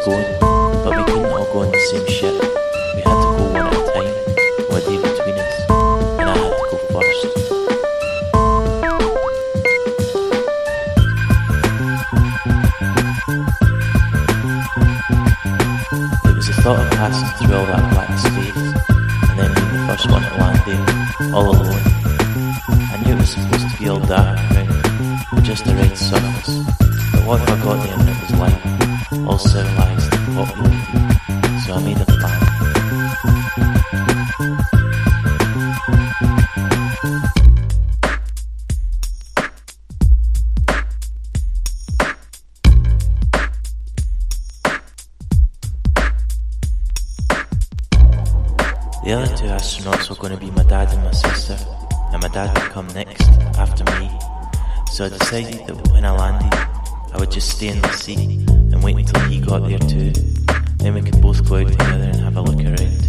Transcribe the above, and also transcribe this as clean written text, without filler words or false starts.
going, but we couldn't all go on the same ship. We had to go one at a time, with a day between us, and I had to go first. It was the thought of passing through all that black space, and then being the first one to land there, all alone. I knew it was supposed to be all dark around, with just the right surface, but what if I got there and it was light, all civilised and popular? So I made a plan. The other two astronauts were going to be my dad and my sister, and my dad would come next, after me. So I decided that when I landed, I would just stay in the seat and wait until he got there too. Then we could both go out together and have a look around.